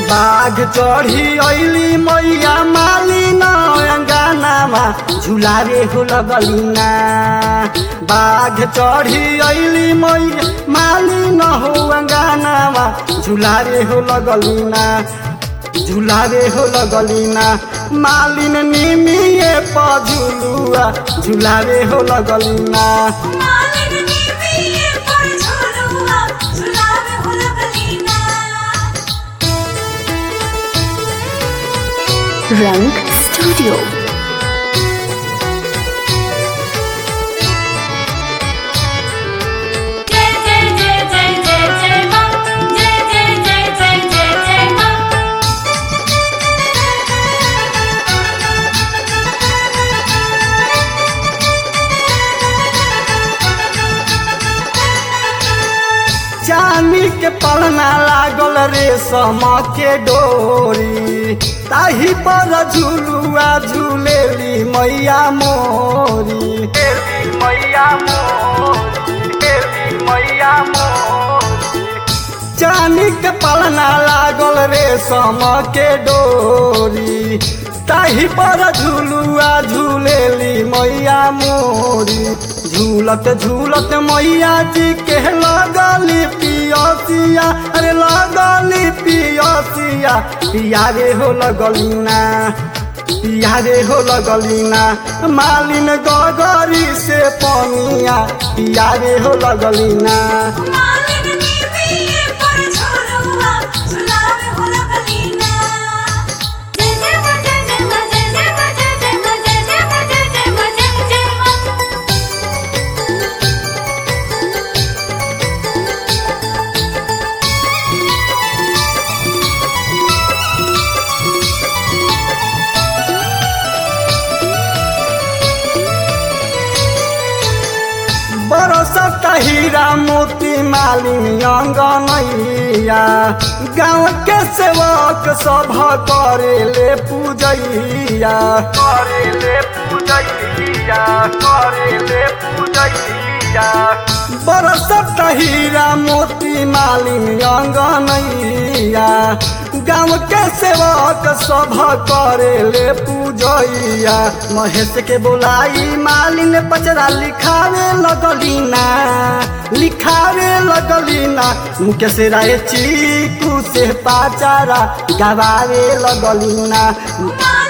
बाघ चढ़ी अइली मैया मालिन अंगनामा झुलारे हो लगलिना। बाघ चढ़ी अइली मैया मालिन हो अंगनामा झुलारे हो लगलिना। झुलारे हो लगलिना मालिन निमिए पझुलुआ झुलारे हो लगलिना। रंग स्टूडियो। चांदी के पलना लागल रेशम के डोरी ताही पर झुलुआ झूलेली मैया मोरी। मैया मोरी मैया मोरी चांदी के पलना लागल रेशम के डोरी ताही पर झुलुआ झूलेली मैया मोरी। झूलत झूलत मैया जी के लगली पियसिया अरे लगली पियसिया पियारे हो लगलिना। पियारे हो लगलिना मालिन गगरी से पनिया पियारे हो लगलिना। बरसत हीरा मोती मालिनी अंगनैया गाँव के सेवक सभ करेले पूजैया। करेले पूजैया करेले पूजैया बरसत हीरा मोती मालिनी अंगनैया गाँव के सेवक सभ करेले पूजैया। महेश के बोलाई मालिन पचरा लिखावे लगलिना। लिखावे लगलिना मुकेश राय चीकू से पाचारा गवावे लगलिना।